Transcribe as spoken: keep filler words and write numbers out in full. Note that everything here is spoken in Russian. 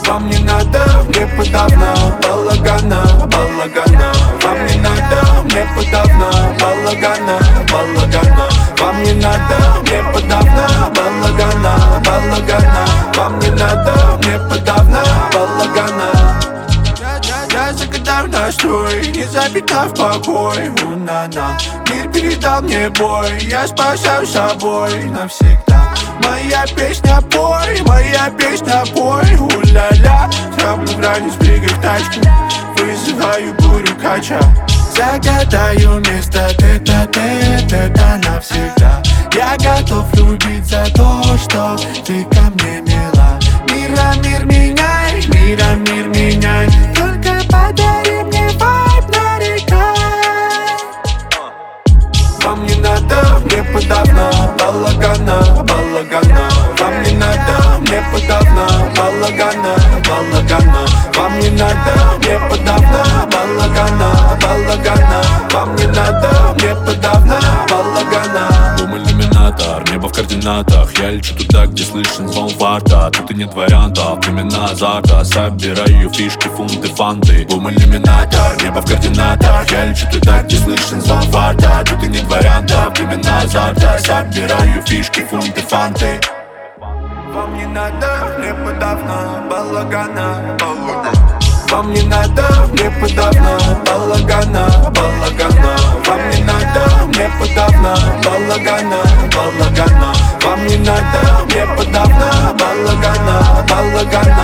Вам не надо, мне подавно балагана, балагана. Вам не надо, мне подавно балагана, балагана. Вам не надо, мне подавно балагана, балагана. Вам не надо, мне подавно балагана. Я загадаю настрой, не запитав покой. У-на-на, мир передал мне бой, я спасаю собой навсегда. Моя песня пой, моя песня пой. У-ля-ля, траблю границ, прыгай в тачку, вызываю бурю кача. Загадаю место тет-а-тет, это навсегда. Я готов любить за то, что ты ко мне мила. Мира, мир меняй, мира, мир меняй. Только подари мне вайб, нарекай. Вам не надо, мне подавно балагана, балагана. Вам не надо, мне подавно балагана, балагана. Вам не надо, мне подавно балагана, балагана. Вам не надо, мне подавно балагана. Бум иллюминатор, небо в координатах. Я лечу туда, где слышен звон варта. Тут и нет вариантов, именно азарта. Собираю фишки, фунты, фанты. Бум иллюминатор, небо в координатах. Я лечу туда, где слышен звон варта. Тут и нет вариантов, именно азарта. Собираю фишки, фунты, фанты. Вам не надо, мне подавно балагана, балагана. Вам не надо, мне подавно балагана, балагана. Вам не надо, мне подавно балагана, балагана. Вам не надо, мне подавно балагана, балагана.